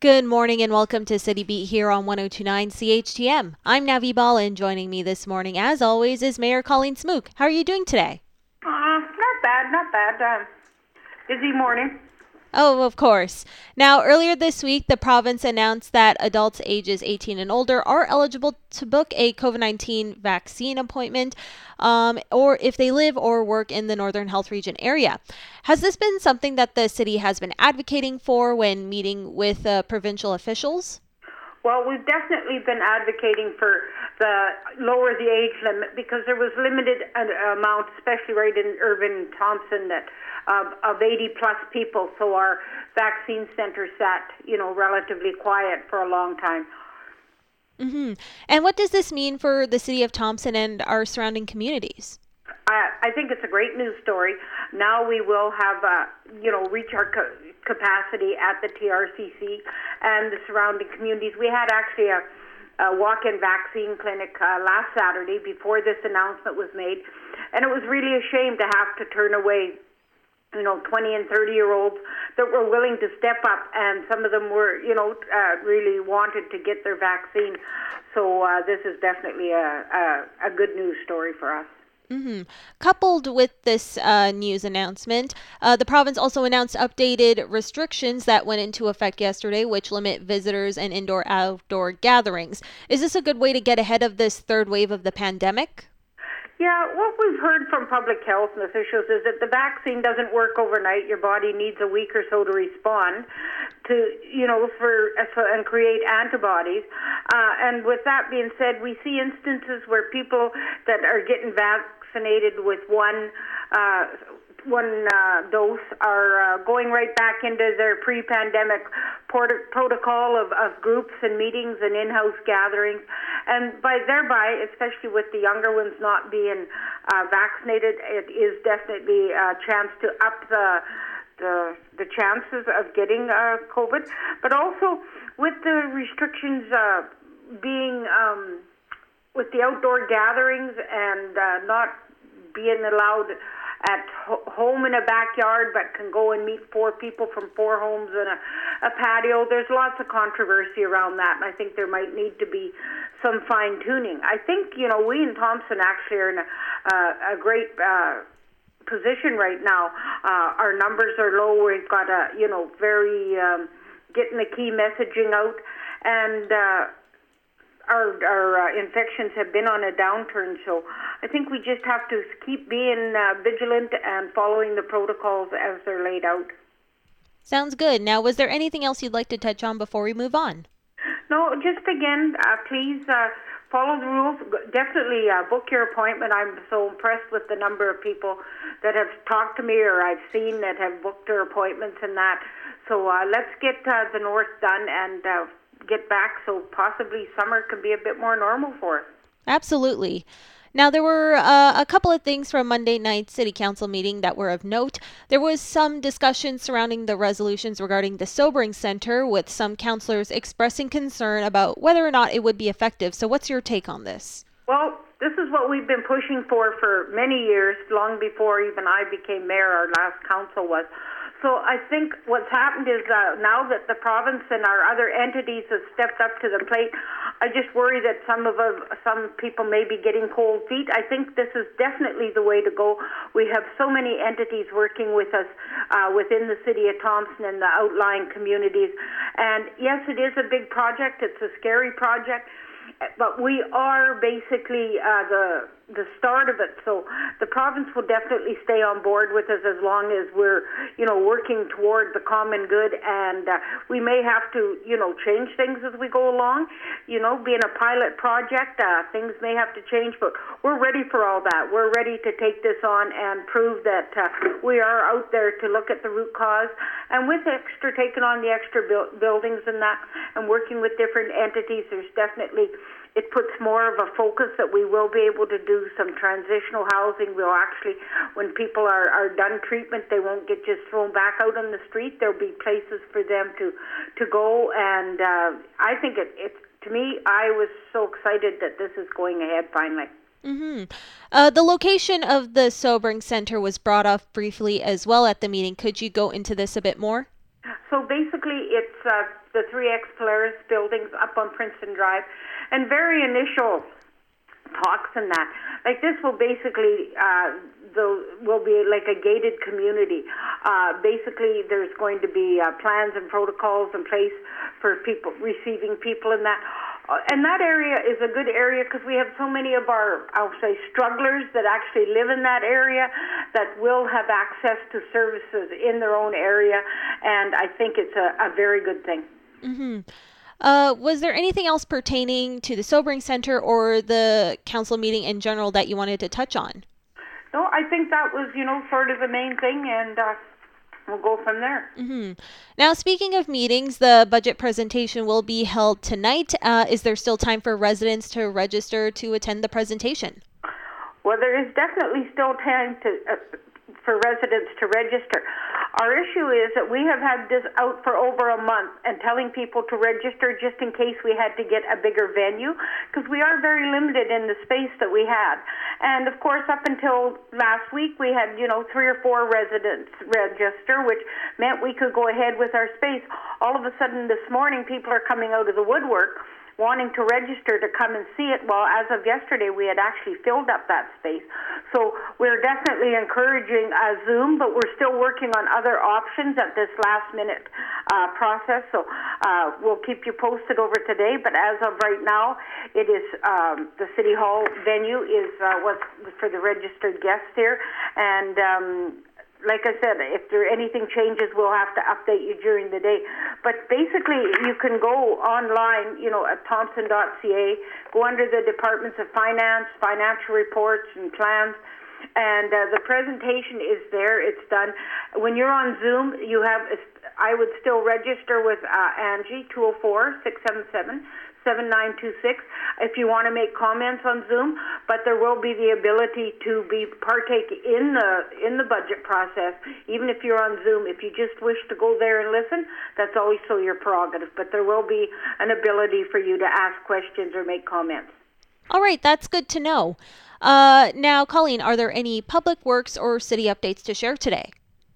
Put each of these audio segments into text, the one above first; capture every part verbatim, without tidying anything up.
Good morning and welcome to City Beat here on one oh two point nine C H T M. I'm Navi Bala and joining me this morning, as always, is Mayor Colleen Smook. How are you doing today? Uh, not bad, not bad. Uh, busy morning. Oh, of course. Now, earlier this week, the province announced that adults ages eighteen and older are eligible to book a COVID nineteen vaccine appointment, um, or if they live or work in the Northern Health Region area. Has this been something that the city has been advocating for when meeting with uh, provincial officials? Well, we've definitely been advocating for the lower the age limit because there was limited uh, amount, especially right in urban Thompson, that uh, of eighty plus people. So our vaccine center sat, you know, relatively quiet for a long time. Mm-hmm. And what does this mean for the city of Thompson and our surrounding communities? Uh, I think it's a great news story. Now we will have, uh, you know, reach our ca- capacity at the T R C C and the surrounding communities. We had actually a, a walk-in vaccine clinic uh, last Saturday before this announcement was made, and it was really a shame to have to turn away, you know, twenty and thirty year olds that were willing to step up, and some of them were, you know, uh, really wanted to get their vaccine. So uh, this is definitely a, a, a good news story for us. Mm-hmm. Coupled with this uh, news announcement, uh, the province also announced updated restrictions that went into effect yesterday, which limit visitors and indoor-outdoor gatherings. Is this a good way to get ahead of this third wave of the pandemic? Yeah, what we've heard from public health and officials is that the vaccine doesn't work overnight. Your body needs a week or so to respond to, you know, for, for and create antibodies. Uh, and with that being said, we see instances where people that are getting vaccinated with one uh, one uh, dose are uh, going right back into their pre-pandemic port- protocol of, of groups and meetings and in-house gatherings. And by thereby, especially with the younger ones not being uh, vaccinated, it is definitely a chance to up the the, the chances of getting uh, COVID. But also with the restrictions uh, being um, with the outdoor gatherings and uh, not being allowed at ho- home in a backyard, but can go and meet four people from four homes in a, a patio. There's lots of controversy around that, and I think there might need to be some fine-tuning. I think, you know, we in Thompson actually are in a, uh, a great uh, position right now. Uh, our numbers are low. We've got a, you know, very um, getting the key messaging out, and uh, our, our uh, infections have been on a downturn, so I think we just have to keep being uh, vigilant and following the protocols as they're laid out. Sounds good. Now, was there anything else you'd like to touch on before we move on? No, just again, uh, please uh, follow the rules. Definitely uh, book your appointment. I'm so impressed with the number of people that have talked to me or I've seen that have booked their appointments and that. So uh, let's get uh, the north done and uh, get back so possibly summer can be a bit more normal for us. Absolutely. Now, there were uh, a couple of things from Monday night's City Council meeting that were of note. There was some discussion surrounding the resolutions regarding the Sobering Center, with some councillors expressing concern about whether or not it would be effective. So what's your take on this? Well, this is what we've been pushing for for many years, long before even I became mayor, our last council was. So I think what's happened is uh, now that the province and our other entities have stepped up to the plate, I just worry that some of us, some people may be getting cold feet. I think this is definitely the way to go. We have so many entities working with us uh, within the city of Thompson and the outlying communities. And yes, it is a big project. It's a scary project. But we are basically uh, the the start of it. So the province will definitely stay on board with us as long as we're, you know, working toward the common good. And uh, we may have to, you know, change things as we go along. You know, being a pilot project, uh, things may have to change, but we're ready for all that. We're ready to take this on and prove that uh, we are out there to look at the root cause. And with extra, taking on the extra bu- buildings and that, and working with different entities, there's definitely, it puts more of a focus that we will be able to do some transitional housing. We'll actually, when people are, are done treatment, they won't get just thrown back out on the street. There'll be places for them to, to go. And uh, I think it, it's, to me, I was so excited that this is going ahead finally. Mm-hmm. Uh, the location of the Sobering Center was brought up briefly as well at the meeting. Could you go into this a bit more? So basically, it's uh, the three X Polaris buildings up on Princeton Drive, and very initial talks and that. Like this will basically, uh, the, will be like a gated community. Uh, basically, there's going to be uh, plans and protocols in place for people, receiving people in that. Uh, and that area is a good area because we have so many of our, I'll say, strugglers that actually live in that area that will have access to services in their own area. And I think it's a, a very good thing. Mm-hmm. Uh, was there anything else pertaining to the Sobering Center or the council meeting in general that you wanted to touch on? No, I think that was, you know, sort of the main thing, and uh, we'll go from there. Mm-hmm. Now, speaking of meetings, the budget presentation will be held tonight. Uh, is there still time for residents to register to attend the presentation? Well, there is definitely still time to uh, for residents to register. Our issue is that we have had this out for over a month and telling people to register just in case we had to get a bigger venue, because we are very limited in the space that we had. And of course, up until last week, we had, you know, three or four residents register, which meant we could go ahead with our space. All of a sudden this morning, people are coming out of the woodwork wanting to register to come and see it. Well, as of yesterday, we had actually filled up that space. So we're definitely encouraging uh, Zoom, but we're still working on other options at this last-minute uh, process. So uh, we'll keep you posted over today. But as of right now, it is um, the City Hall venue is uh, what's for the registered guests here. And um, like I said, if there anything changes, we'll have to update you during the day. But basically, you can go online, you know, at thompson dot c a, go under the Departments of Finance, Financial Reports and Plans, and uh, the presentation is there. It's done. When you're on Zoom, you have, I would still register with uh, Angie, two oh four, six seven seven, seven nine two six, if you want to make comments on Zoom, but there will be the ability to be partake in the in the budget process, even if you're on Zoom. If you just wish to go there and listen, that's also your prerogative, but there will be an ability for you to ask questions or make comments. All right, that's good to know. Uh, now, Colleen, are there any public works or city updates to share today?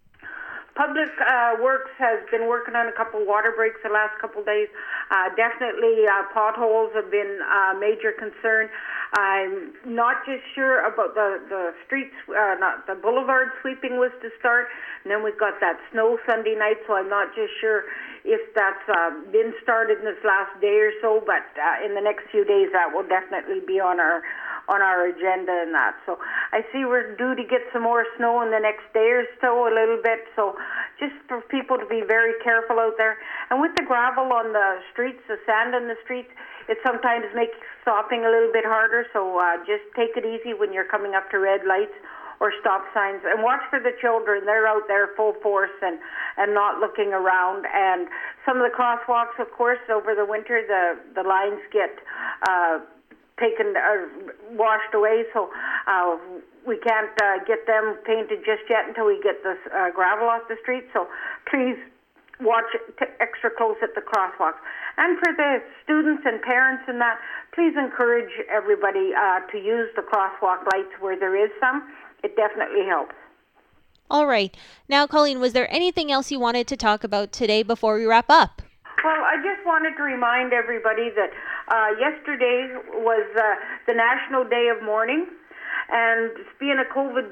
Public uh, Works has been working on a couple water breaks the last couple days. Uh, definitely uh, potholes have been a major concern. I'm not just sure about the, the streets, uh, not the boulevard sweeping was to start, and then we've got that snow Sunday night, so I'm not just sure if that's uh, been started in this last day or so, but uh, in the next few days that will definitely be on our on our agenda and that. So I see we're due to get some more snow in the next day or so, a little bit, so just for people to be very careful out there. And with the gravel on the streets, the sand on the streets, it sometimes makes stopping a little bit harder, so uh, just take it easy when you're coming up to red lights or stop signs, and watch for the children. They're out there full force and, and not looking around. And some of the crosswalks, of course, over the winter, the, the lines get uh, taken or washed away, so uh, we can't uh, get them painted just yet until we get the uh, gravel off the street. So please watch t- extra close at the crosswalks. And for the students and parents and that, please encourage everybody uh, to use the crosswalk lights where there is some. It definitely helps. All right. Now, Colleen, was there anything else you wanted to talk about today before we wrap up? Well, I just wanted to remind everybody that uh, yesterday was uh, the National Day of Mourning, and being a COVID,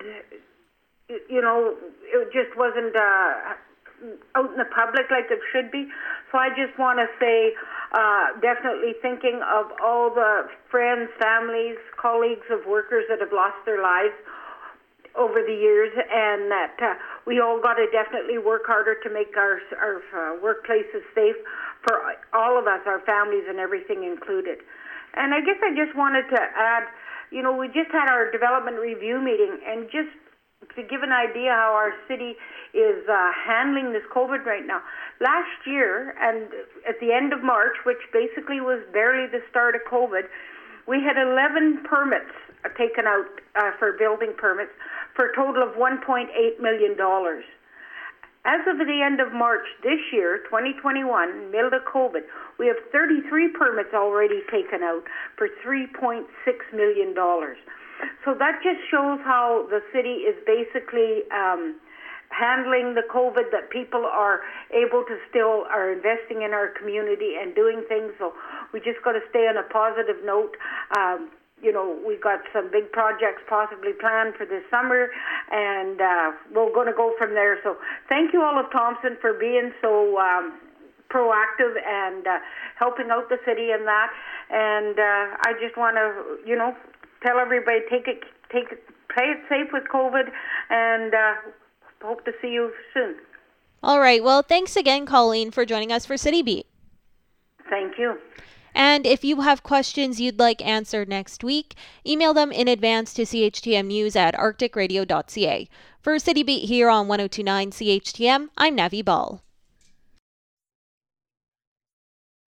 you know, it just wasn't uh, out in the public like it should be. So I just want to say, uh, definitely thinking of all the friends, families, colleagues of workers that have lost their lives over the years, and that uh, we all got to definitely work harder to make our our uh, workplaces safe for all of us, our families and everything included. And I guess I just wanted to add, you know, we just had our development review meeting, and just to give an idea how our city is uh, handling this COVID right now. Last year, and at the end of March, which basically was barely the start of COVID, we had eleven permits taken out uh, for building permits for a total of one point eight million dollars. As of the end of March this year, twenty twenty-one, middle of COVID, we have thirty-three permits already taken out for three point six million dollars. So that just shows how the city is basically um, handling the COVID, that people are able to still are investing in our community and doing things. So we just got to stay on a positive note. Um, you know, we've got some big projects possibly planned for this summer, and uh, we're going to go from there. So thank you all of Thompson for being so um, proactive and uh, helping out the city in that. And uh, I just want to, you know, tell everybody, take it, take it, play it safe with COVID, and uh, hope to see you soon. All right. Well, thanks again, Colleen, for joining us for City Beat. Thank you. And if you have questions you'd like answered next week, email them in advance to c h t m news at arctic radio dot c a. For City Beat here on one oh two point nine C H T M, I'm Navi Ball.